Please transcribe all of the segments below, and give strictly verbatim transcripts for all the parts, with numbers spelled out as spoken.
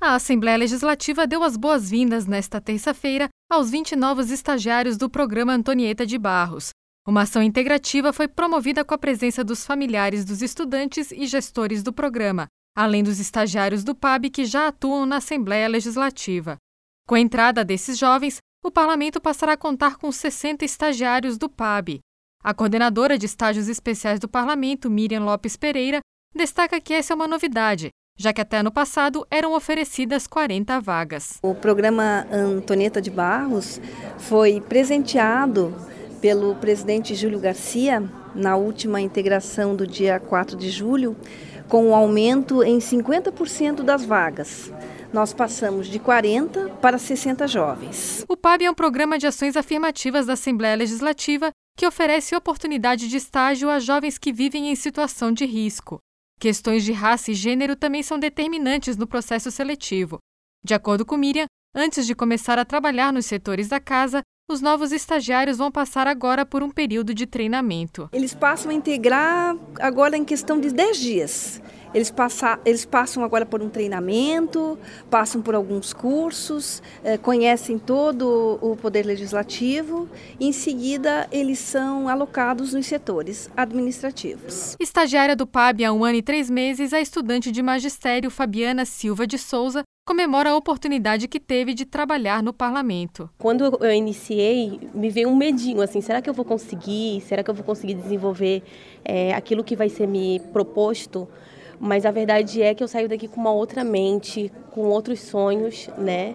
A Assembleia Legislativa deu as boas-vindas nesta terça-feira aos vinte novos estagiários do programa Antonieta de Barros. Uma ação integrativa foi promovida com a presença dos familiares dos estudantes e gestores do programa, além dos estagiários do P A B que já atuam na Assembleia Legislativa. Com a entrada desses jovens, o Parlamento passará a contar com sessenta estagiários do P A B. A coordenadora de estágios especiais do Parlamento, Miriam Lopes Pereira, destaca que essa é uma novidade, já que até ano passado eram oferecidas quarenta vagas. O programa Antonieta de Barros foi presenteado pelo presidente Júlio Garcia na última integração do dia quatro de julho, com um aumento em cinquenta por cento das vagas. Nós passamos de quarenta para sessenta jovens. O P A B é um programa de ações afirmativas da Assembleia Legislativa que oferece oportunidade de estágio a jovens que vivem em situação de risco. Questões de raça e gênero também são determinantes no processo seletivo. De acordo com Miriam, antes de começar a trabalhar nos setores da casa, os novos estagiários vão passar agora por um período de treinamento. Eles passam a integrar agora em questão de dez dias. Eles, passa, eles passam agora por um treinamento, passam por alguns cursos, eh, conhecem todo o Poder Legislativo e, em seguida, eles são alocados nos setores administrativos. Estagiária do P A B há um ano e três meses, a estudante de magistério Fabiana Silva de Souza comemora a oportunidade que teve de trabalhar no parlamento. Quando eu iniciei, me veio um medinho, assim, será que eu vou conseguir? Será que eu vou conseguir desenvolver é, aquilo que vai ser me proposto? Mas a verdade é que eu saio daqui com uma outra mente, com outros sonhos, né?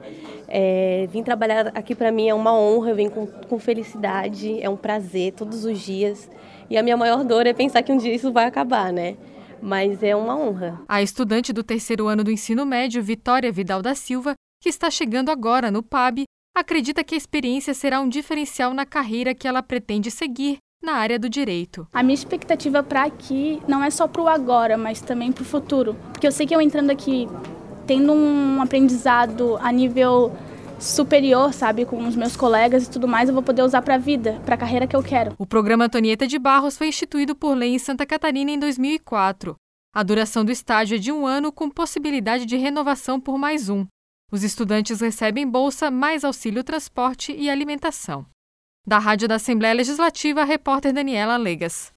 É, vim trabalhar aqui para mim é uma honra, eu venho com, com felicidade, é um prazer todos os dias. E a minha maior dor é pensar que um dia isso vai acabar, né? Mas é uma honra. A estudante do terceiro ano do ensino médio, Vitória Vidal da Silva, que está chegando agora no P A B, acredita que a experiência será um diferencial na carreira que ela pretende seguir na área do direito. A minha expectativa para aqui não é só para o agora, mas também para o futuro. Porque eu sei que eu entrando aqui, tendo um aprendizado a nível superior, sabe, com os meus colegas e tudo mais, eu vou poder usar para a vida, para a carreira que eu quero. O programa Antonieta de Barros foi instituído por lei em Santa Catarina em dois mil e quatro. A duração do estágio é de um ano, com possibilidade de renovação por mais um. Os estudantes recebem bolsa, mais auxílio transporte e alimentação. Da Rádio da Assembleia Legislativa, a repórter Daniela Legas.